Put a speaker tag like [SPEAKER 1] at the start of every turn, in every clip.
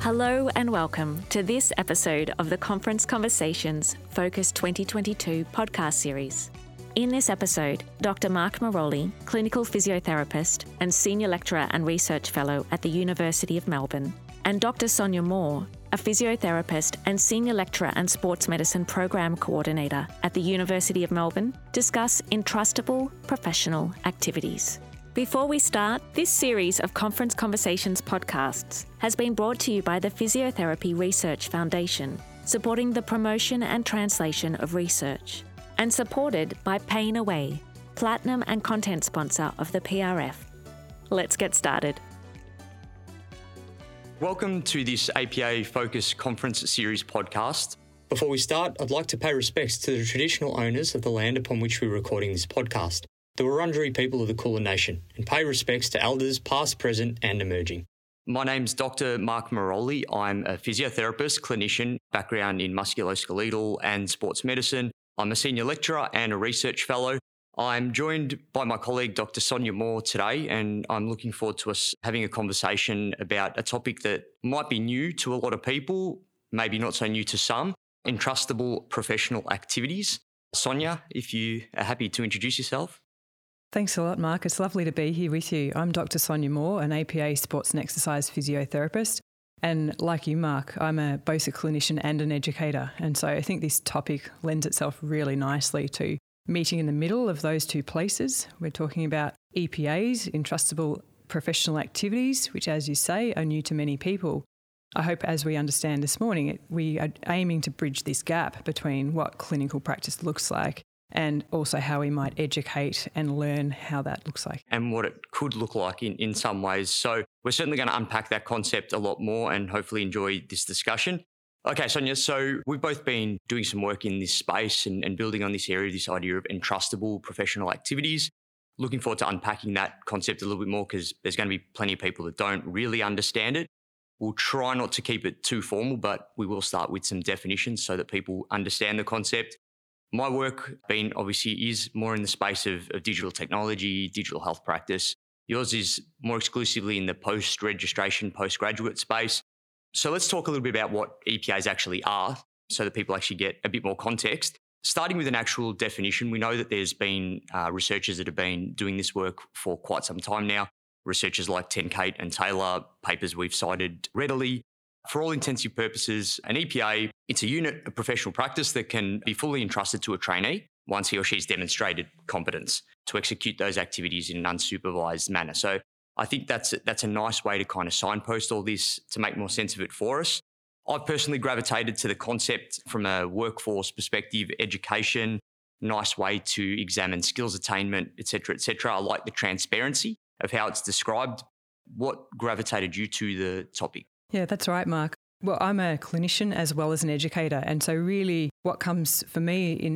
[SPEAKER 1] Hello and welcome to this episode of the Conference Conversations Focus 2022 podcast series. In this episode, Dr. Mark Maroli, clinical physiotherapist and senior lecturer and research fellow at the University of Melbourne, and Dr. Sonia Moore, a physiotherapist and senior lecturer and sports medicine program coordinator at the University of Melbourne, discuss entrustable professional activities. Before we start, this series of Conference Conversations podcasts has been brought to you by the Physiotherapy Research Foundation, supporting the promotion and translation of research, and supported by Pain Away, platinum and content sponsor of the PRF. Let's get started.
[SPEAKER 2] Welcome to this APA Focus Conference Series podcast.
[SPEAKER 3] Before we start, I'd like to pay respects to the traditional owners of the land upon which we're recording this podcast, the Wurundjeri people of the Kulin Nation, and pay respects to elders past, present and emerging.
[SPEAKER 2] My name's Dr. Mark Maroli. I'm a physiotherapist, clinician, background in musculoskeletal and sports medicine. I'm a senior lecturer and a research fellow. I'm joined by my colleague, Dr. Sonia Moore, today, and I'm looking forward to us having a conversation about a topic that might be new to a lot of people, maybe not so new to some, entrustable professional activities. Sonia, if you are happy to introduce yourself.
[SPEAKER 4] Thanks a lot, Mark. It's lovely to be here with you. I'm Dr. Sonia Moore, an APA sports and exercise physiotherapist. And like you, Mark, I'm both a clinician and an educator. And so I think this topic lends itself really nicely to meeting in the middle of those two places. We're talking about EPAs, entrustable professional activities, which, as you say, are new to many people. I hope, as we understand this morning, we are aiming to bridge this gap between what clinical practice looks like and also how we might educate and learn how that looks like.
[SPEAKER 2] And what it could look like in some ways. So we're certainly going to unpack that concept a lot more and hopefully enjoy this discussion. Okay, Sonia, so we've both been doing some work in this space and building on this area, this idea of entrustable professional activities. Looking forward to unpacking that concept a little bit more because there's going to be plenty of people that don't really understand it. We'll try not to keep it too formal, but we will start with some definitions so that people understand the concept. My work is more in the space of digital technology, digital health practice. Yours is more exclusively in the post-registration, postgraduate space. So let's talk a little bit about what EPAs actually are so that people actually get a bit more context. Starting with an actual definition, we know that there's been researchers that have been doing this work for quite some time now. Researchers like Tenkate and Taylor, papers we've cited readily. For all intensive purposes, an EPA, it's a unit of professional practice that can be fully entrusted to a trainee once he or she's demonstrated competence to execute those activities in an unsupervised manner. So I think that's a nice way to kind of signpost all this to make more sense of it for us. I've personally gravitated to the concept from a workforce perspective, education, nice way to examine skills attainment, et cetera, et cetera. I like the transparency of how it's described. What gravitated you to the topic?
[SPEAKER 4] Yeah, that's right, Mark. Well, I'm a clinician as well as an educator. And so really what comes for me in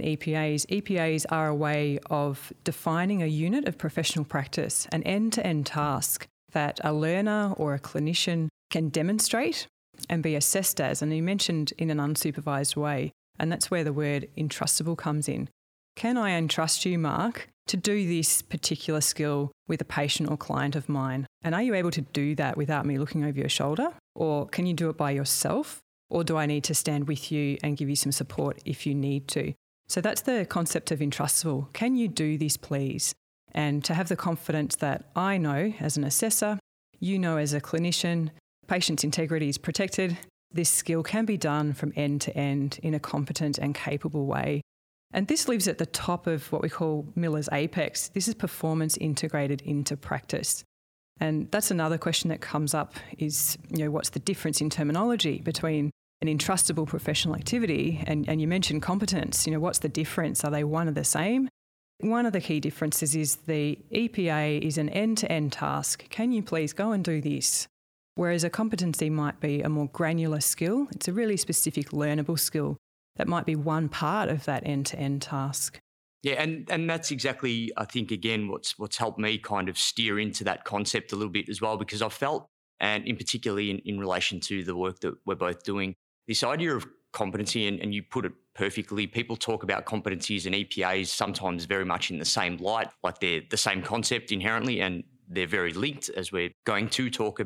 [SPEAKER 4] EPAs are a way of defining a unit of professional practice, an end-to-end task that a learner or a clinician can demonstrate and be assessed as. And you mentioned in an unsupervised way, and that's where the word entrustable comes in. Can I entrust you, Mark, to do this particular skill with a patient or client of mine? And are you able to do that without me looking over your shoulder? Or can you do it by yourself? Or do I need to stand with you and give you some support if you need to? So that's the concept of entrustable. Can you do this, please? And to have the confidence that I know as an assessor, you know as a clinician, patient's integrity is protected. This skill can be done from end to end in a competent and capable way. And this lives at the top of what we call Miller's Apex. This is performance integrated into practice. And that's another question that comes up is, what's the difference in terminology between an entrustable professional activity and you mentioned competence? What's the difference? Are they one and the same? One of the key differences is the EPA is an end-to-end task. Can you please go and do this? Whereas a competency might be a more granular skill. It's a really specific learnable skill that might be one part of that end-to-end task.
[SPEAKER 2] Yeah, and that's exactly, I think, again, what's helped me kind of steer into that concept a little bit as well, because I've felt, and in particularly in relation to the work that we're both doing, this idea of competency, and you put it perfectly, people talk about competencies and EPAs sometimes very much in the same light, like they're the same concept inherently, and they're very linked, as we're going to talk about.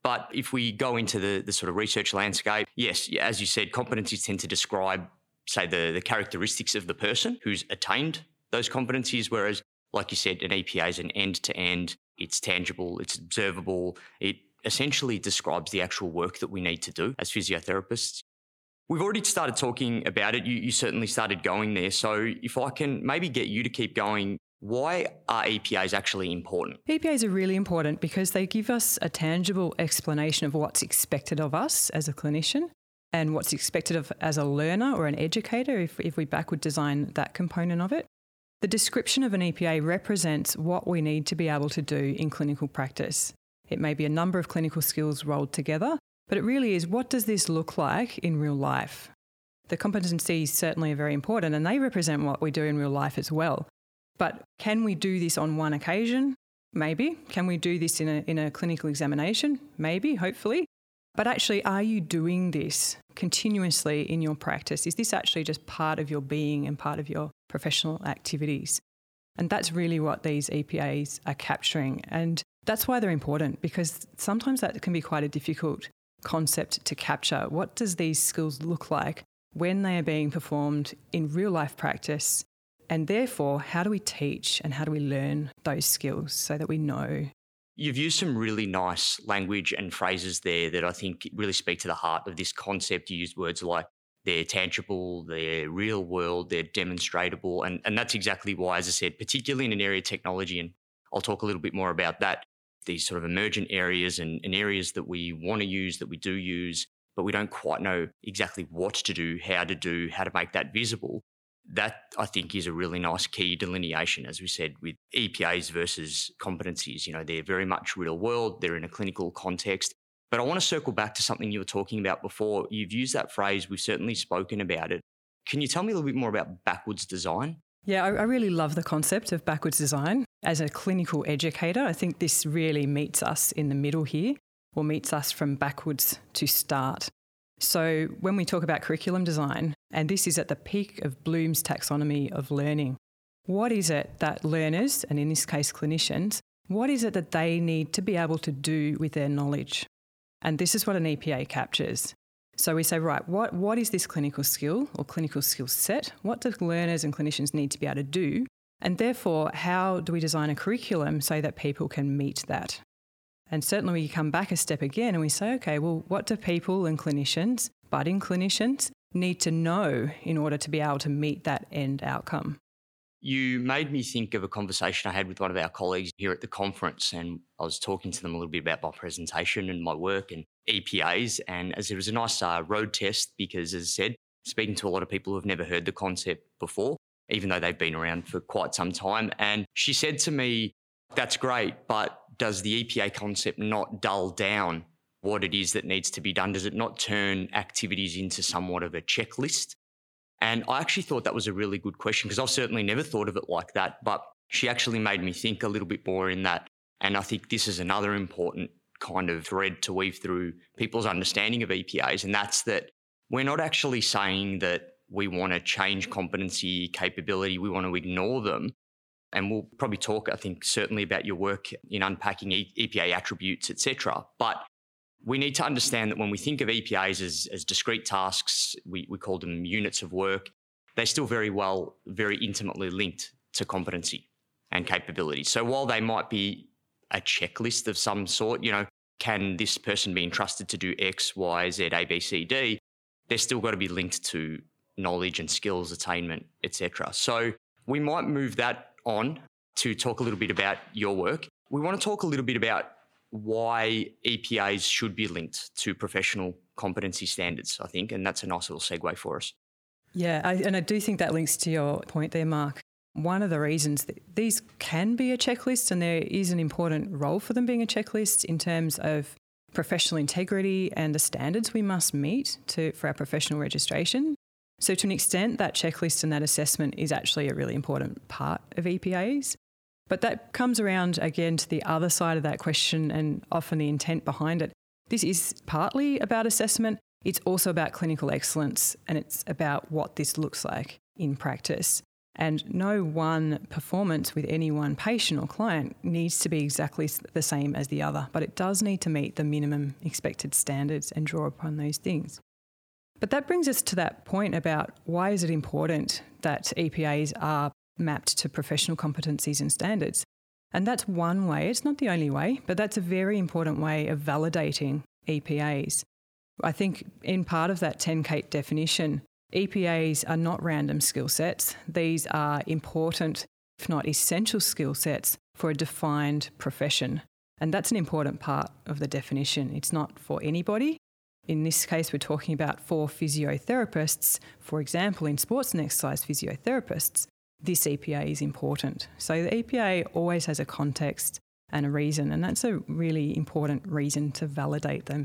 [SPEAKER 2] But if we go into the sort of research landscape, yes, as you said, competencies tend to describe, say, the characteristics of the person who's attained those competencies, whereas, like you said, an EPA is an end-to-end, it's tangible, it's observable, it essentially describes the actual work that we need to do as physiotherapists. We've already started talking about it. You certainly started going there. So if I can maybe get you to keep going, why are EPAs actually important?
[SPEAKER 4] EPAs are really important because they give us a tangible explanation of what's expected of us as a clinician and what's expected of as a learner or an educator if we backward design that component of it. The description of an EPA represents what we need to be able to do in clinical practice. It may be a number of clinical skills rolled together, but it really is, what does this look like in real life? The competencies certainly are very important and they represent what we do in real life as well. But can we do this on one occasion? Maybe. Can we do this in a clinical examination? Maybe, hopefully. But actually, are you doing this continuously in your practice? Is this actually just part of your being and part of your professional activities? And that's really what these EPAs are capturing. And that's why they're important, because sometimes that can be quite a difficult concept to capture. What does these skills look like when they are being performed in real life practice? And therefore, how do we teach and how do we learn those skills so that we know?
[SPEAKER 2] You've used some really nice language and phrases there that I think really speak to the heart of this concept. You used words like they're tangible, they're real world, they're demonstratable. And that's exactly why, as I said, particularly in an area of technology, and I'll talk a little bit more about that, these sort of emergent areas and areas that we want to use, that we do use, but we don't quite know exactly what to do, how to make that visible. That, I think, is a really nice key delineation, as we said, with EPAs versus competencies. You know, they're very much real world, they're in a clinical context. But I want to circle back to something you were talking about before. You've used that phrase, we've certainly spoken about it. Can you tell me a little bit more about backwards design?
[SPEAKER 4] Yeah, I really love the concept of backwards design. As a clinical educator, I think this really meets us in the middle here, or meets us from backwards to start. So when we talk about curriculum design, and this is at the peak of Bloom's taxonomy of learning, what is it that learners, and in this case clinicians, what is it that they need to be able to do with their knowledge? And this is what an EPA captures. So we say, right, what is this clinical skill or clinical skill set? What do learners and clinicians need to be able to do? And therefore, how do we design a curriculum so that people can meet that? And certainly we come back a step again and we say, okay, well, what do people and clinicians, budding clinicians, need to know in order to be able to meet that end outcome?
[SPEAKER 2] You made me think of a conversation I had with one of our colleagues here at the conference, and I was talking to them a little bit about my presentation and my work and EPAs, and as it was a nice road test because, as I said, speaking to a lot of people who have never heard the concept before, even though they've been around for quite some time. And she said to me, that's great, but does the EPA concept not dull down what it is that needs to be done? Does it not turn activities into somewhat of a checklist? And I actually thought that was a really good question because I've certainly never thought of it like that, but she actually made me think a little bit more in that. And I think this is another important kind of thread to weave through people's understanding of EPAs, and that's that we're not actually saying that we want to change competency, capability, we want to ignore them. And we'll probably talk, I think, certainly about your work in unpacking EPA attributes, etc. But we need to understand that when we think of EPAs as discrete tasks, we call them units of work, they're still very intimately linked to competency and capability. So while they might be a checklist of some sort, you know, can this person be entrusted to do X, Y, Z, A, B, C, D, they're still got to be linked to knowledge and skills attainment, etc. So we might move that on to talk a little bit about your work. We want to talk a little bit about why EPAs should be linked to professional competency standards, I think, and that's a nice little segue for us.
[SPEAKER 4] Yeah, I do think that links to your point there, Mark. One of the reasons that these can be a checklist, and there is an important role for them being a checklist in terms of professional integrity and the standards we must meet for our professional registration. So to an extent, that checklist and that assessment is actually a really important part of EPAs. But that comes around again to the other side of that question and often the intent behind it. This is partly about assessment. It's also about clinical excellence, and it's about what this looks like in practice. And no one performance with any one patient or client needs to be exactly the same as the other, but it does need to meet the minimum expected standards and draw upon those things. But that brings us to that point about why is it important that EPAs are mapped to professional competencies and standards. And that's one way, it's not the only way, but that's a very important way of validating EPAs. I think in part of that 10-CATE definition, EPAs are not random skill sets. These are important, if not essential skill sets for a defined profession. And that's an important part of the definition. It's not for anybody. In this case, we're talking about for physiotherapists. For example, in sports and exercise physiotherapists, this EPA is important. So the EPA always has a context and a reason, and that's a really important reason to validate them.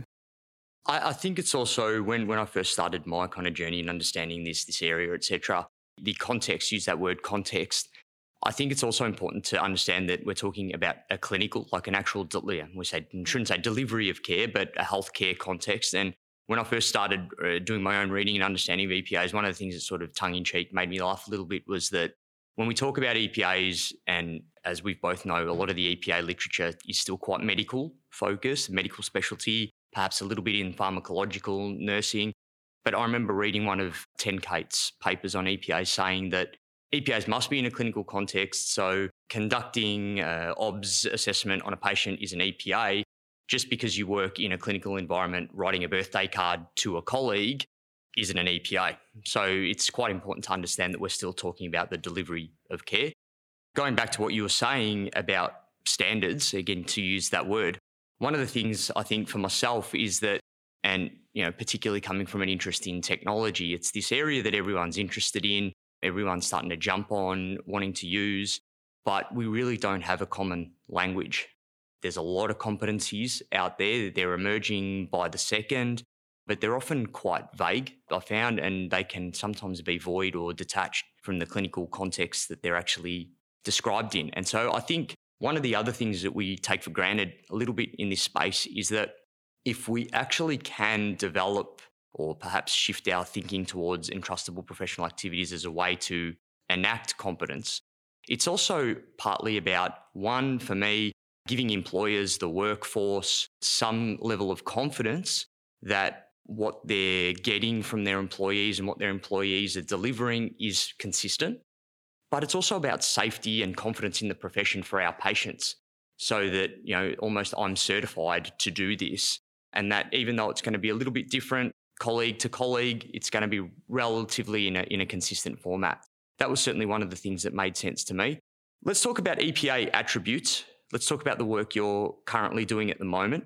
[SPEAKER 2] I think it's also when I first started my kind of journey in understanding this area, etc., the context, use that word context. I think it's also important to understand that we're talking about a clinical, like an actual, shouldn't say delivery of care, but a healthcare context. And when I first started doing my own reading and understanding of EPAs, one of the things that sort of tongue-in-cheek made me laugh a little bit was that when we talk about EPAs, and as we both know, a lot of the EPA literature is still quite medical focused, medical specialty, perhaps a little bit in pharmacological nursing. But I remember reading one of 10-CATE's papers on EPAs saying that EPAs must be in a clinical context. So conducting OBS assessment on a patient is an EPA. Just because you work in a clinical environment, writing a birthday card to a colleague isn't an EPA. So it's quite important to understand that we're still talking about the delivery of care. Going back to what you were saying about standards, again, to use that word, one of the things I think for myself is that, and particularly coming from an interest in technology, it's this area that everyone's interested in, everyone's starting to jump on, wanting to use, but we really don't have a common language. There's a lot of competencies out there. They're emerging by the second, but they're often quite vague, I found, and they can sometimes be void or detached from the clinical context that they're actually described in. And so I think one of the other things that we take for granted a little bit in this space is that if we actually can develop or perhaps shift our thinking towards entrustable professional activities as a way to enact competence, it's also partly about, one, for me, giving employers, the workforce, some level of confidence that what they're getting from their employees and what their employees are delivering is consistent. But it's also about safety and confidence in the profession for our patients, so that, almost I'm certified to do this, and that even though it's going to be a little bit different colleague to colleague, it's going to be relatively in a consistent format. That was certainly one of the things that made sense to me. Let's talk about EPA attributes. Let's talk about the work you're currently doing at the moment.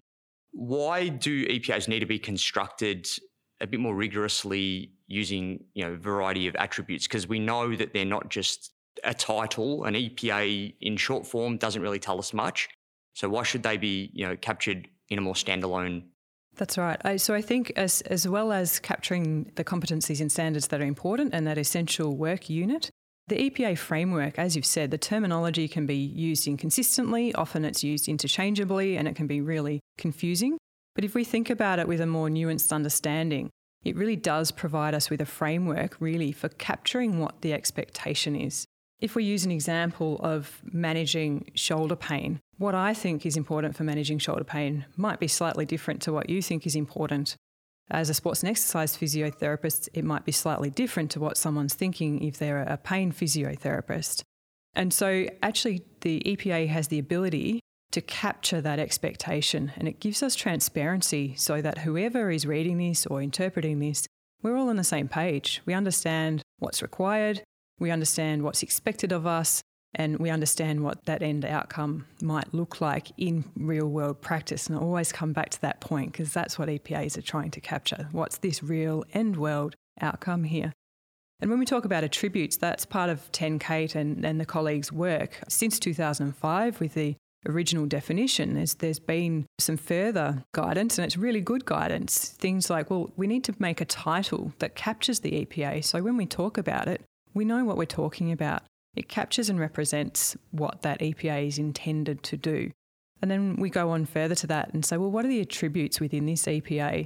[SPEAKER 2] Why do EPAs need to be constructed a bit more rigorously using, a variety of attributes? Because we know that they're not just a title. An EPA in short form doesn't really tell us much. So why should they be, captured in a more standalone?
[SPEAKER 4] That's right. So I think as well as capturing the competencies and standards that are important and that essential work unit, the EPA framework, as you've said, the terminology can be used inconsistently. Often it's used interchangeably and it can be really confusing. But if we think about it with a more nuanced understanding, it really does provide us with a framework really for capturing what the expectation is. If we use an example of managing shoulder pain, what I think is important for managing shoulder pain might be slightly different to what you think is important. As a sports and exercise physiotherapist, it might be slightly different to what someone's thinking if they're a pain physiotherapist. And so actually the EPA has the ability to capture that expectation, and it gives us transparency so that whoever is reading this or interpreting this, we're all on the same page. We understand what's required, we understand what's expected of us, and we understand what that end outcome might look like in real world practice. And I always come back to that point because that's what EPAs are trying to capture. What's this real end world outcome here? And when we talk about attributes, that's part of 10-CATE and the colleagues' work. Since 2005, with the original definition, there's been some further guidance, and it's really good guidance. Things like, well, we need to make a title that captures the EPA. So when we talk about it, we know what we're talking about. It captures and represents what that EPA is intended to do. And then we go on further to that and say, well, what are the attributes within this EPA?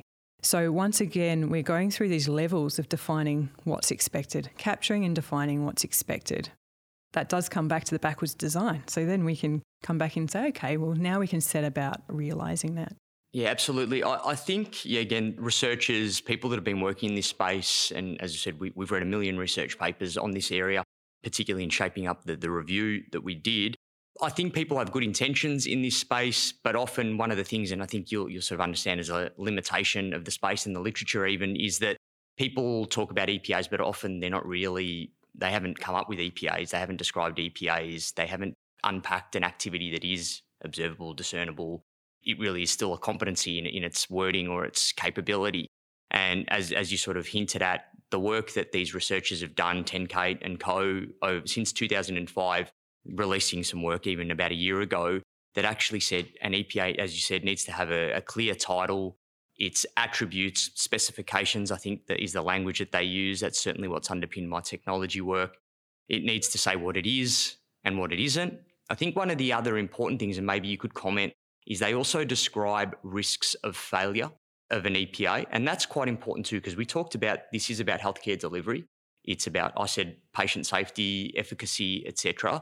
[SPEAKER 4] So once again, we're going through these levels of defining what's expected, capturing and defining what's expected. That does come back to the backwards design. So then we can come back and say, okay, well, now we can set about realising that.
[SPEAKER 2] Yeah, absolutely. I think, again, researchers, people that have been working in this space, and as I said, we've read 1 million research papers on this area, particularly in shaping up the review that we did. I think people have good intentions in this space, but often one of the things, and I think you'll sort of understand as a limitation of the space in the literature even, is that people talk about EPAs, but often they haven't come up with EPAs, they haven't described EPAs, they haven't unpacked an activity that is observable, discernible. It really is still a competency in its wording or its capability. And as you sort of hinted at, the work that these researchers have done, Tenkate and co, since 2005, releasing some work even about a year ago, that actually said an EPA, as you said, needs to have a clear title, its attributes, specifications, I think that is the language that they use. That's certainly what's underpinned my technology work. It needs to say what it is and what it isn't. I think one of the other important things, and maybe you could comment, is they also describe risks of failure of an EPA. And that's quite important too, because we talked about this is about healthcare delivery. It's about, I said, patient safety, efficacy, etc.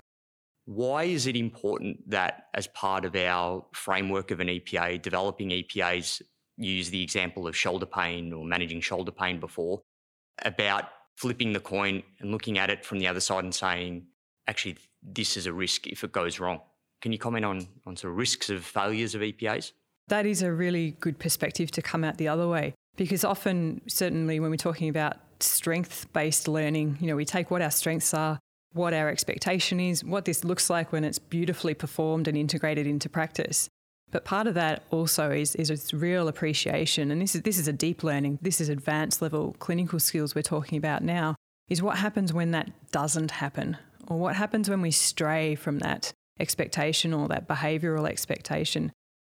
[SPEAKER 2] Why is it important that as part of our framework of an EPA, developing EPAs, use the example of shoulder pain or managing shoulder pain before, about flipping the coin and looking at it from the other side and saying, actually, this is a risk if it goes wrong. Can you comment on sort of risks of failures of EPAs?
[SPEAKER 4] That is a really good perspective to come out the other way, because often, certainly when we're talking about strength-based learning, we take what our strengths are, what our expectation is, what this looks like when it's beautifully performed and integrated into practice. But part of that also is its real appreciation, and this is a deep learning, this is advanced level clinical skills we're talking about now, is what happens when that doesn't happen, or what happens when we stray from that expectation or that behavioural expectation.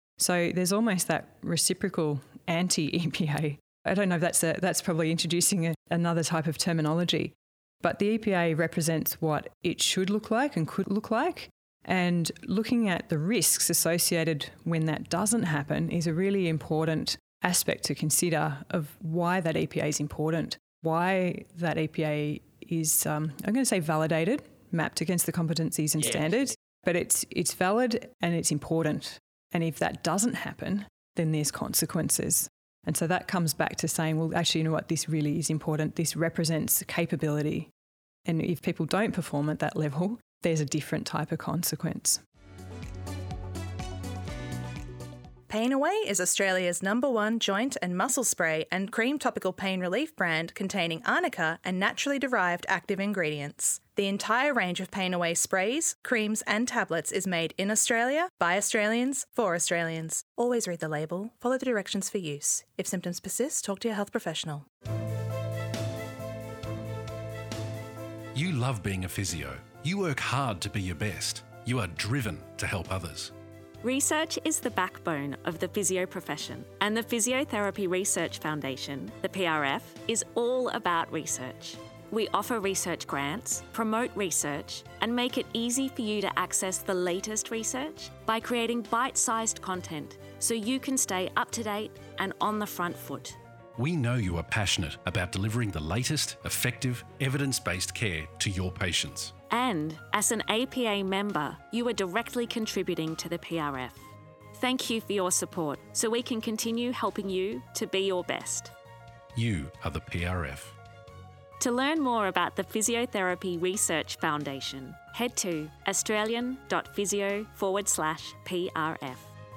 [SPEAKER 4] So there's almost that reciprocal anti-EPA. I don't know if that's probably introducing another type of terminology, but the EPA represents what it should look like and could look like. And looking at the risks associated when that doesn't happen is a really important aspect to consider of why that EPA is important, why that EPA is, I'm going to say validated, mapped against the competencies and standards, but it's valid and it's important. And if that doesn't happen, then there's consequences. And so that comes back to saying, well, actually, you know what, this really is important. This represents capability. And if people don't perform at that level, there's a different type of consequence.
[SPEAKER 5] Pain Away is Australia's #1 joint and muscle spray and cream topical pain relief brand containing arnica and naturally derived active ingredients. The entire range of Pain Away sprays, creams and tablets is made in Australia, by Australians, for Australians. Always read the label, follow the directions for use. If symptoms persist, talk to your health professional.
[SPEAKER 6] You love being a physio. You work hard to be your best. You are driven to help others.
[SPEAKER 1] Research is the backbone of the physio profession, and the Physiotherapy Research Foundation, the PRF, is all about research. We offer research grants, promote research, and make it easy for you to access the latest research by creating bite-sized content so you can stay up to date and on the front foot.
[SPEAKER 6] We know you are passionate about delivering the latest, effective, evidence-based care to your patients.
[SPEAKER 1] And as an APA member, you are directly contributing to the PRF. Thank you for your support so we can continue helping you to be your best.
[SPEAKER 6] You are the PRF.
[SPEAKER 1] To learn more about the Physiotherapy Research Foundation, head to australian.physio/PRF.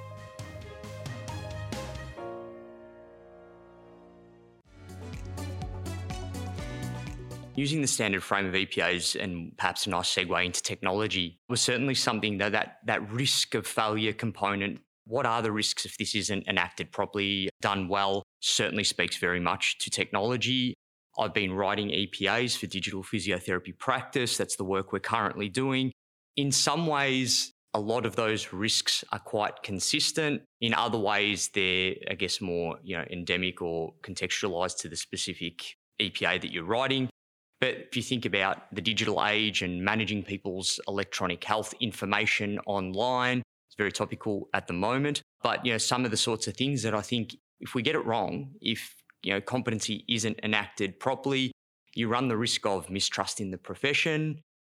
[SPEAKER 2] Using the standard frame of EPAs and perhaps a nice segue into technology was certainly something that risk of failure component. What are the risks if this isn't enacted properly, done well, certainly speaks very much to technology. I've been writing EPAs for digital physiotherapy practice. That's the work we're currently doing. In some ways, a lot of those risks are quite consistent. In other ways, they're, I guess, more endemic or contextualized to the specific EPA that you're writing. But if you think about the digital age and managing people's electronic health information online, it's very topical at the moment. But, some of the sorts of things that I think if we get it wrong, if competency isn't enacted properly, you run the risk of mistrust in the profession,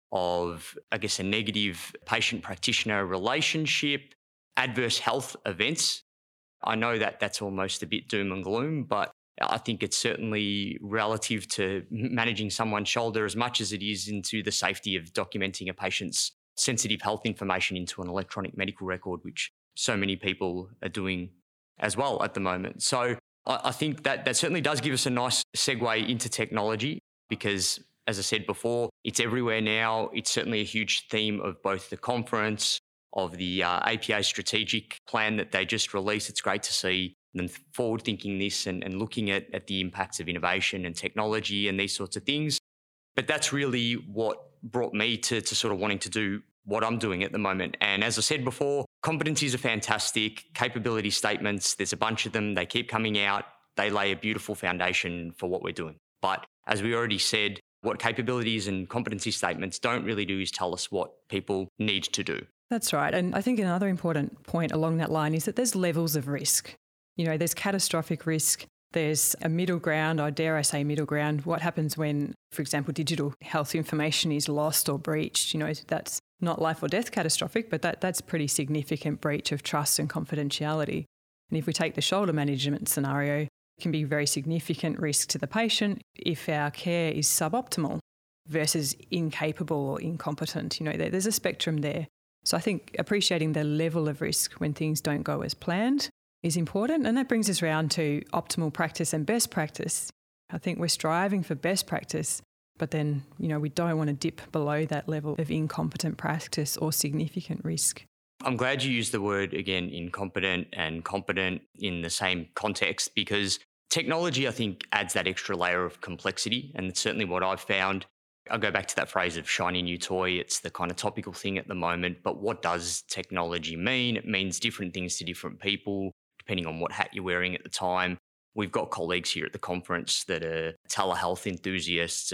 [SPEAKER 2] of, I guess, a negative patient-practitioner relationship, adverse health events. I know that that's almost a bit doom and gloom, but I think it's certainly relative to managing someone's shoulder as much as it is into the safety of documenting a patient's sensitive health information into an electronic medical record, which so many people are doing as well at the moment. So I think that certainly does give us a nice segue into technology because, as I said before, it's everywhere now. It's certainly a huge theme of both the conference, of the APA strategic plan that they just released. It's great to see them forward-thinking this and looking at the impacts of innovation and technology and these sorts of things. But that's really what brought me to sort of wanting to do what I'm doing at the moment. And as I said before, competencies are fantastic. Capability statements, there's a bunch of them. They keep coming out. They lay a beautiful foundation for what we're doing. But as we already said, what capabilities and competency statements don't really do is tell us what people need to do.
[SPEAKER 4] That's right. And I think another important point along that line is that there's levels of risk. There's catastrophic risk. There's a middle ground, or dare I say middle ground. What happens when, for example, digital health information is lost or breached? That's not life or death catastrophic, but that's pretty significant breach of trust and confidentiality. And if we take the shoulder management scenario, it can be very significant risk to the patient if our care is suboptimal versus incapable or incompetent. There's a spectrum there. So I think appreciating the level of risk when things don't go as planned is important. And that brings us around to optimal practice and best practice. I think we're striving for best practice, but then, we don't want to dip below that level of incompetent practice or significant risk.
[SPEAKER 2] I'm glad you used the word, again, incompetent and competent in the same context, because technology, I think, adds that extra layer of complexity. And it's certainly what I've found. I'll go back to that phrase of shiny new toy. It's the kind of topical thing at the moment. But what does technology mean? It means different things to different people, depending on what hat you're wearing at the time. We've got colleagues here at the conference that are telehealth enthusiasts,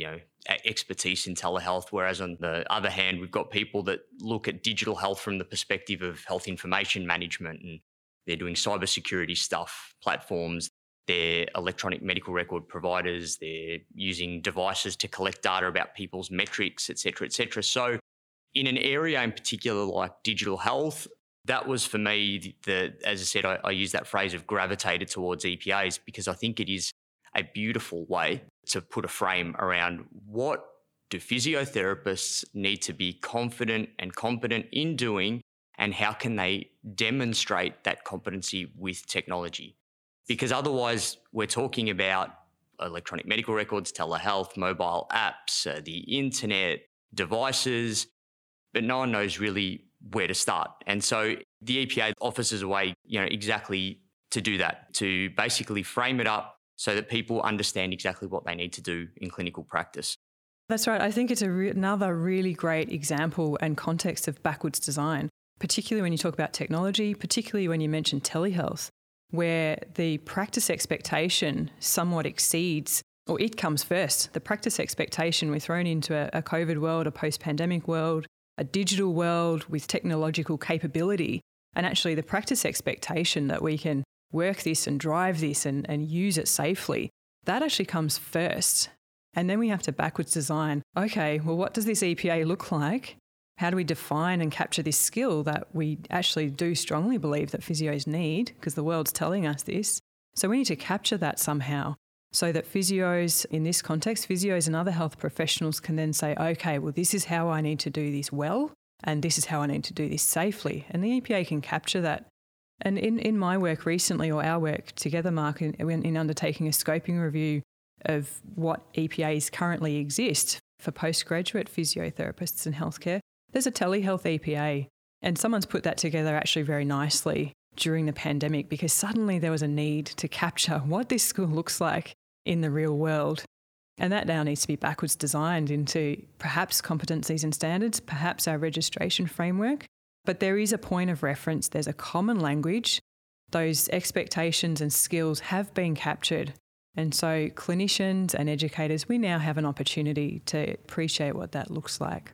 [SPEAKER 2] expertise in telehealth, whereas on the other hand, we've got people that look at digital health from the perspective of health information management, and they're doing cybersecurity stuff, platforms, they're electronic medical record providers, they're using devices to collect data about people's metrics, et cetera, et cetera. So in an area in particular like digital health, that was for me, as I said, I use that phrase of gravitated towards EPAs because I think it is a beautiful way to put a frame around what do physiotherapists need to be confident and competent in doing, and how can they demonstrate that competency with technology? Because otherwise we're talking about electronic medical records, telehealth, mobile apps, the internet, devices, but no one knows really where to start. And so the EPA offers us a way, exactly to do that, to basically frame it up so that people understand exactly what they need to do in clinical practice.
[SPEAKER 4] That's right. I think it's another really great example and context of backwards design, particularly when you talk about technology, particularly when you mention telehealth, where the practice expectation somewhat exceeds, or it comes first. The practice expectation, we're thrown into a COVID world, a post-pandemic world, a digital world with technological capability, and actually the practice expectation that we can work this and drive this and use it safely, that actually comes first. And then we have to backwards design, okay, well, what does this EPA look like? How do we define and capture this skill that we actually do strongly believe that physios need, because the world's telling us this? So we need to capture that somehow so that physios, in this context, physios and other health professionals can then say, okay, well, this is how I need to do this well, and this is how I need to do this safely. And the EPA can capture that. And in my work recently, or our work together, Mark, in undertaking a scoping review of what EPAs currently exist for postgraduate physiotherapists in healthcare, there's a telehealth EPA. And someone's put that together actually very nicely during the pandemic, because suddenly there was a need to capture what this skill looks like in the real world. And that now needs to be backwards designed into perhaps competencies and standards, perhaps our registration framework. But there is a point of reference, there's a common language. Those expectations and skills have been captured. And so clinicians and educators, we now have an opportunity to appreciate what that looks like.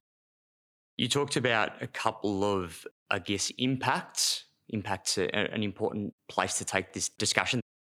[SPEAKER 2] You talked about a couple of, impacts. Impact's an important place to take this discussion.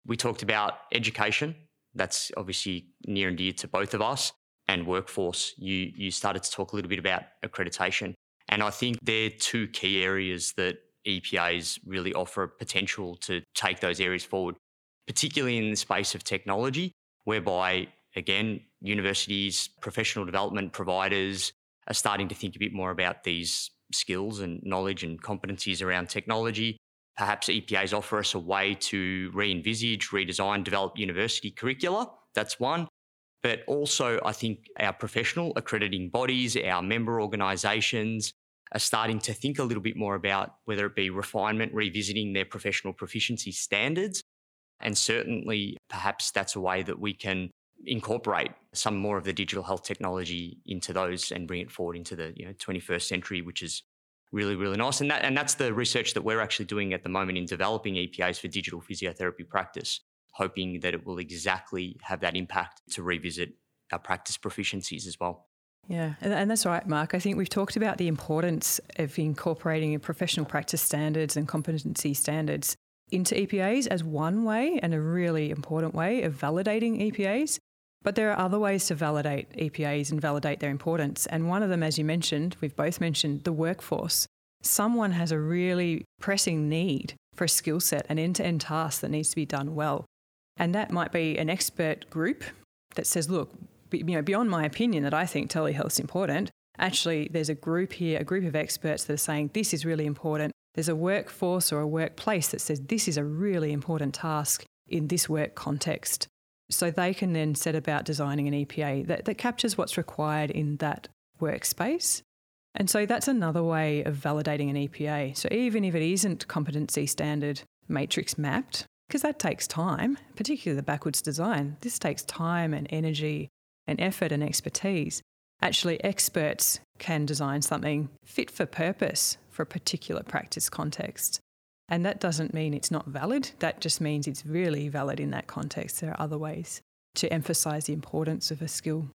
[SPEAKER 2] We talked about education. That's obviously near and dear to both of us, and workforce. You started to talk a little bit about accreditation. And I think they're two key areas that EPAs really offer potential to take those areas forward, particularly in the space of technology, whereby, again, universities, professional development providers are starting to think a bit more about these skills and knowledge and competencies around technology. Perhaps EPAs offer us a way to re-envisage, redesign, develop university curricula. That's one. But also, I think our professional accrediting bodies, our member organisations are starting to think a little bit more about whether it be refinement, revisiting their professional proficiency standards. And certainly, perhaps that's a way that we can incorporate some more of the digital health technology into those and bring it forward into the 21st century, which is really, really nice. And that's the research that we're actually doing at the moment in developing EPAs for digital physiotherapy practice, hoping that it will exactly have that impact to revisit our practice proficiencies as well.
[SPEAKER 4] Yeah, and that's right, Mark. I think we've talked about the importance of incorporating professional practice standards and competency standards into EPAs as one way and a really important way of validating EPAs. But there are other ways to validate EPAs and validate their importance. And one of them, as you mentioned, we've both mentioned the workforce. Someone has a really pressing need for a skill set, an end-to-end task that needs to be done well. And that might be an expert group that says, look, beyond my opinion that I think telehealth's important, actually there's a group here, a group of experts that are saying this is really important. There's a workforce or a workplace that says this is a really important task in this work context. So they can then set about designing an EPA that captures what's required in that workspace. And so that's another way of validating an EPA. So even if it isn't competency standard matrix mapped, because that takes time, particularly the backwards design, this takes time and energy and effort and expertise. Actually, experts can design something fit for purpose for a particular practice context. And that doesn't mean it's not valid. That just means it's really valid in that context. There are other ways to emphasise the importance of a skill.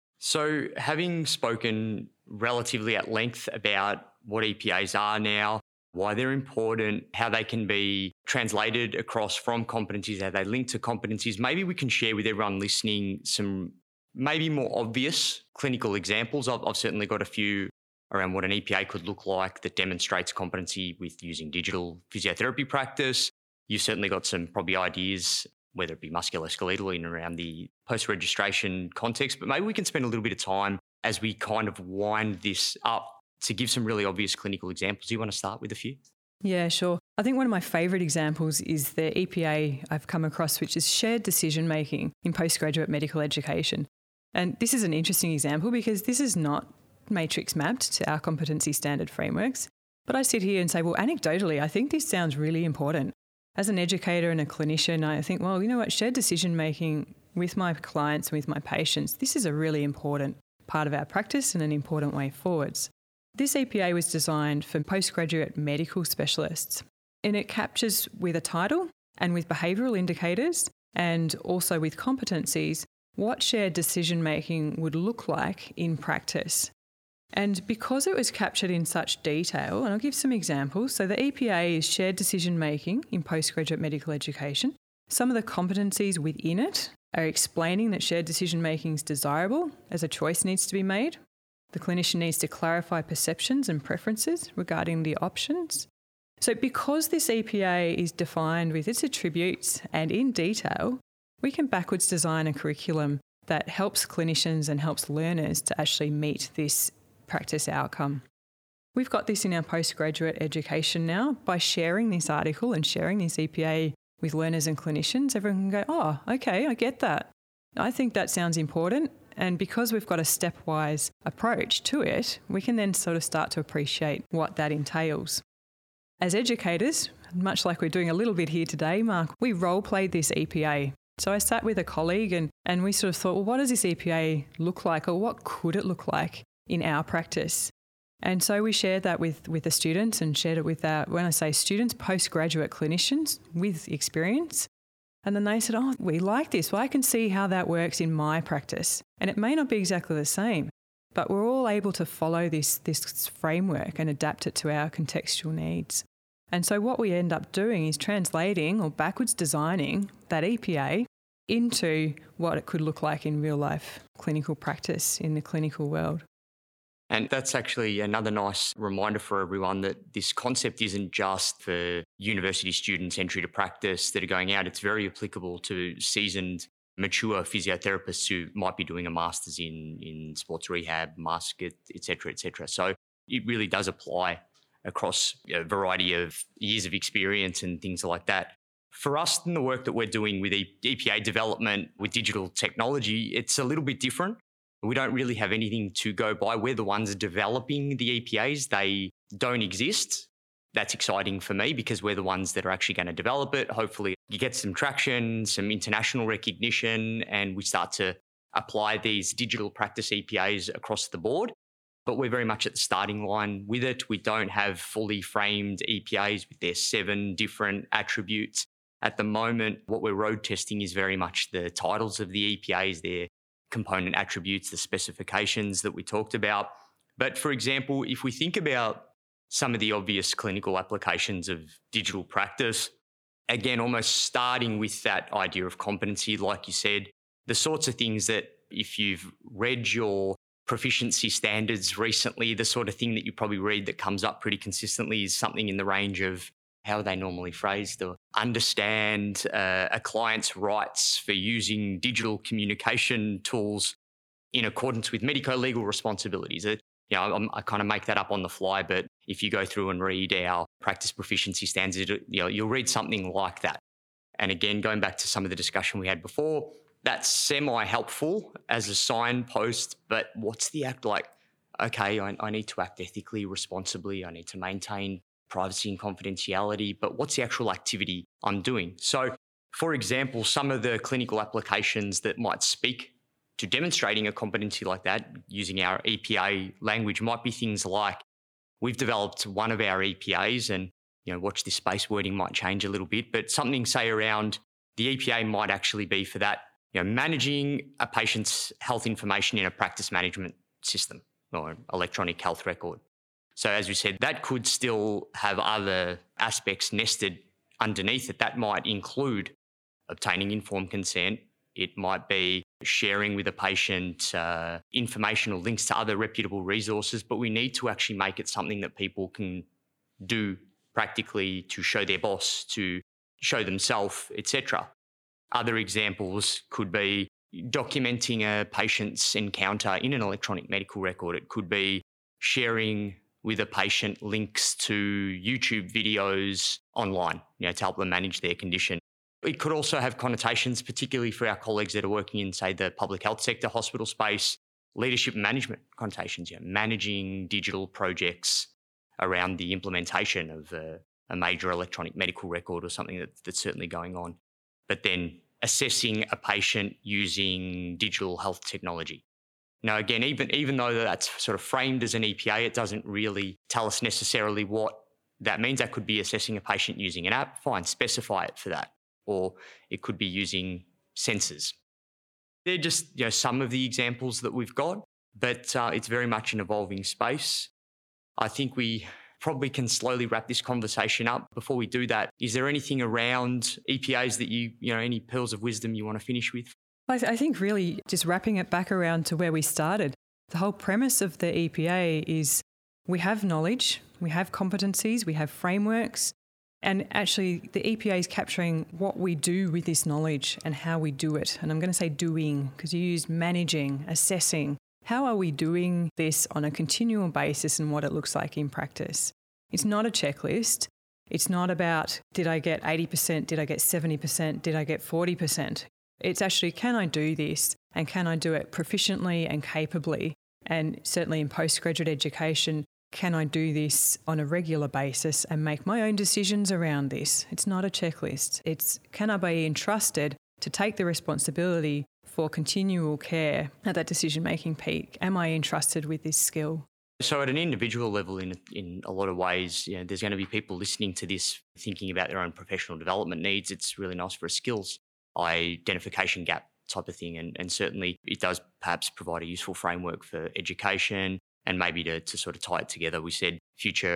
[SPEAKER 2] So having spoken relatively at length about what EPAs are now, why they're important, how they can be translated across from competencies, how they link to competencies, maybe we can share with everyone listening some maybe more obvious clinical examples. I've certainly got a few around what an EPA could look like that demonstrates competency with using digital physiotherapy practice. You've certainly got some probably ideas, whether it be musculoskeletal in around the post-registration context, but maybe we can spend a little bit of time as we kind of wind this up to give some really obvious clinical examples. Do you want to start with a few?
[SPEAKER 4] Yeah, sure. I think one of my favourite examples is the EPA I've come across, which is shared decision-making in postgraduate medical education. And this is an interesting example because this is not matrix mapped to our competency standard frameworks. But I sit here and say, well, anecdotally, I think this sounds really important. As an educator and a clinician, I think, well, you know what, shared decision-making with my clients and with my patients, this is a really important part of our practice and an important way forwards. This EPA was designed for postgraduate medical specialists, and it captures with a title and with behavioural indicators and also with competencies what shared decision-making would look like in practice. And because it was captured in such detail, and I'll give some examples. So the EPA is shared decision-making in postgraduate medical education. Some of the competencies within it are explaining that shared decision-making is desirable as a choice needs to be made. The clinician needs to clarify perceptions and preferences regarding the options. So because this EPA is defined with its attributes and in detail, we can backwards design a curriculum that helps clinicians and helps learners to actually meet this practice outcome. We've got this in our postgraduate education now. By sharing this article and sharing this EPA with learners and clinicians, everyone can go, oh, okay, I get that. I think that sounds important. And because we've got a stepwise approach to it, we can then sort of start to appreciate what that entails. As educators, much like we're doing a little bit here today, Mark, we role-played this EPA. So I sat with a colleague and we sort of thought, well, what does this EPA look like, or what could it look like in our practice? And so we shared that with the students and shared it with our, when I say students, postgraduate clinicians with experience. And then they said, oh, we like this. Well, I can see how that works in my practice. And it may not be exactly the same, but we're all able to follow this framework and adapt it to our contextual needs. And so what we end up doing is translating or backwards designing that EPA into what it could look like in real life clinical practice in the clinical world.
[SPEAKER 2] And that's actually another nice reminder for everyone that this concept isn't just for university students entry to practice that are going out. It's very applicable to seasoned, mature physiotherapists who might be doing a master's in sports rehab, musket, et cetera, et cetera. So it really does apply across a variety of years of experience and things like that. For us, in the work that we're doing with EPA development with digital technology, it's a little bit different. We don't really have anything to go by. We're the ones developing the EPAs. They don't exist. That's exciting for me because we're the ones that are actually going to develop it. Hopefully you get some traction, some international recognition, and we start to apply these digital practice EPAs across the board. But we're very much at the starting line with it. We don't have fully framed EPAs with their 7 different attributes. At the moment, what we're road testing is very much the titles of the EPAs, their component attributes, the specifications that we talked about. But for example, if we think about some of the obvious clinical applications of digital practice, again, almost starting with that idea of competency, like you said, the sorts of things that if you've read your proficiency standards recently, the sort of thing that you probably read that comes up pretty consistently is something in the range of, how are they normally phrased? To understand a client's rights for using digital communication tools in accordance with medico-legal responsibilities. I kind of make that up on the fly, but if you go through and read our practice proficiency standards, you'll read something like that. And again, going back to some of the discussion we had before, that's semi-helpful as a signpost, but what's the act like? Okay, I need to act ethically, responsibly. I need to maintain privacy and confidentiality, but what's the actual activity I'm doing? So, for example, some of the clinical applications that might speak to demonstrating a competency like that using our EPA language might be things like, we've developed one of our EPAs and, watch this space wording might change a little bit, but something say around the EPA might actually be for that, managing a patient's health information in a practice management system or electronic health record. So as we said, that could still have other aspects nested underneath it. That might include obtaining informed consent. It might be sharing with a patient information or links to other reputable resources, but we need to actually make it something that people can do practically to show their boss, to show themselves, etc. Other examples could be documenting a patient's encounter in an electronic medical record. It could be sharing with a patient links to YouTube videos online, to help them manage their condition. It could also have connotations, particularly for our colleagues that are working in, say, the public health sector, hospital space, leadership and management connotations, managing digital projects around the implementation of a major electronic medical record or something that's certainly going on. But then assessing a patient using digital health technology. Now, again, even though that's sort of framed as an EPA, it doesn't really tell us necessarily what that means. That could be assessing a patient using an app. Fine, specify it for that. Or it could be using sensors. They're just some of the examples that we've got, but it's very much an evolving space. I think we probably can slowly wrap this conversation up. Before we do that, is there anything around EPAs that any pearls of wisdom you want to finish with?
[SPEAKER 4] I think really just wrapping it back around to where we started, the whole premise of the EPA is we have knowledge, we have competencies, we have frameworks, and actually the EPA is capturing what we do with this knowledge and how we do it. And I'm going to say doing because you use managing, assessing. How are we doing this on a continual basis and what it looks like in practice? It's not a checklist. It's not about did I get 80%, did I get 70%, did I get 40%? It's actually, can I do this and can I do it proficiently and capably? And certainly in postgraduate education, can I do this on a regular basis and make my own decisions around this? It's not a checklist. It's can I be entrusted to take the responsibility for continual care at that decision-making peak? Am I entrusted with this skill?
[SPEAKER 2] So at an individual level, in a lot of ways, there's going to be people listening to this thinking about their own professional development needs. It's really nice for a skills identification gap type of thing. And certainly it does perhaps provide a useful framework for education and maybe to sort of tie it together. We said future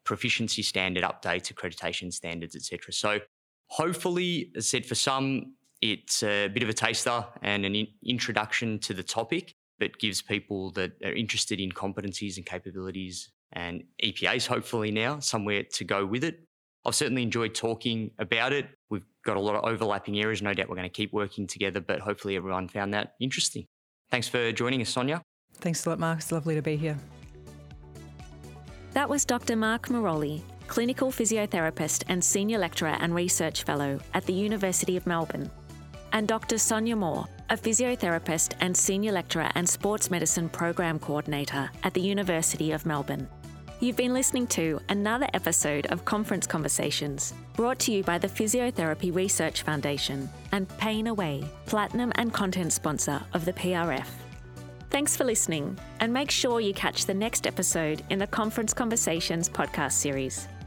[SPEAKER 2] proficiency standard updates, accreditation standards, etc. So hopefully, as I said, for some, it's a bit of a taster and an introduction to the topic, but gives people that are interested in competencies and capabilities and EPAs, hopefully now, somewhere to go with it. I've certainly enjoyed talking about it. We've got a lot of overlapping areas. No doubt we're going to keep working together, but hopefully everyone found that interesting. Thanks for joining us, Sonia.
[SPEAKER 4] Thanks a lot, Mark. It's lovely to be here.
[SPEAKER 1] That was Dr. Mark Marolli, clinical physiotherapist and senior lecturer and research fellow at the University of Melbourne, and Dr. Sonia Moore, a physiotherapist and senior lecturer and sports medicine program coordinator at the University of Melbourne. You've been listening to another episode of Conference Conversations, brought to you by the Physiotherapy Research Foundation and Pain Away, platinum and content sponsor of the PRF. Thanks for listening, and make sure you catch the next episode in the Conference Conversations podcast series.